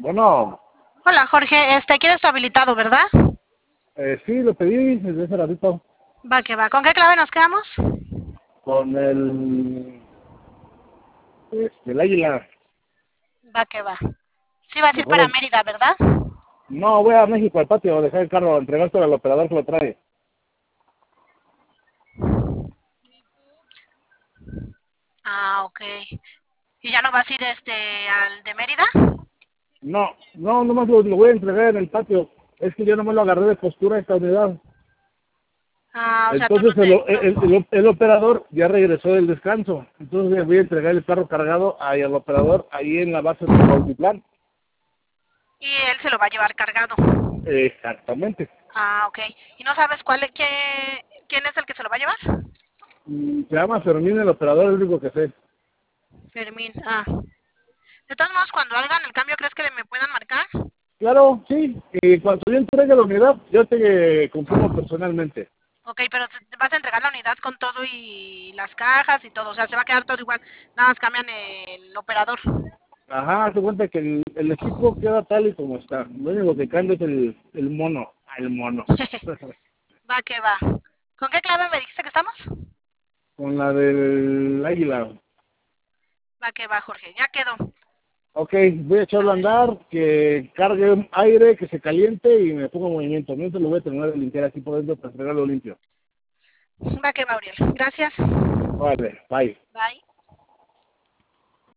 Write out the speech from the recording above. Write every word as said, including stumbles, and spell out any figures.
Bueno, Hola Jorge, este, ¿quieres tu habilitado, verdad? eh, sí, lo pedí desde hace ratito Va que va. ¿Con qué clave nos quedamos? con el, este, el águila. Va que va. Sí vas a ir para Mejor, Mérida, ¿verdad? no, voy a México al patio, a dejar el carro, a entregárselo al operador que lo trae. Ah, ok. ¿Y ya no vas a ir este al de Mérida? No, no, nomás lo, lo voy a entregar en el patio. Es que yo no me lo agarré de postura a esta unidad. Ah, o sea, tú no Entonces el, te... el, el- el operador ya regresó del descanso. Entonces le voy a entregar el carro cargado ahí al operador, ahí en la base de Cuautitlán. Y él se lo va a llevar cargado. Exactamente. Ah, ok. ¿Y no sabes cuál, qué, quién es el que se lo va a llevar? Mm, Se llama Fermín el operador, es lo único que sé. Fermín. Ah. De todos modos, cuando hagan el cambio, ¿crees que me puedan marcar? Claro, sí. Y cuando yo entregue la unidad, yo te confirmo personalmente. Ok, pero te vas a entregar la unidad con todo y las cajas y todo. O sea, se va a quedar todo igual. Nada más cambian el operador. Ajá, se cuenta que el, el equipo queda tal y como está. Lo único que cambia es el, el mono. Ah, el mono. Va que va. ¿Con qué clave me dijiste que estamos? Con la del águila. Va que va, Jorge. Ya quedó. Ok, voy a echarlo a andar, que cargue aire, que se caliente y me ponga en movimiento. Mientras lo voy a terminar de limpiar aquí por dentro para entregarlo limpio. Va que va, Auriel. Gracias. Vale, bye. Bye.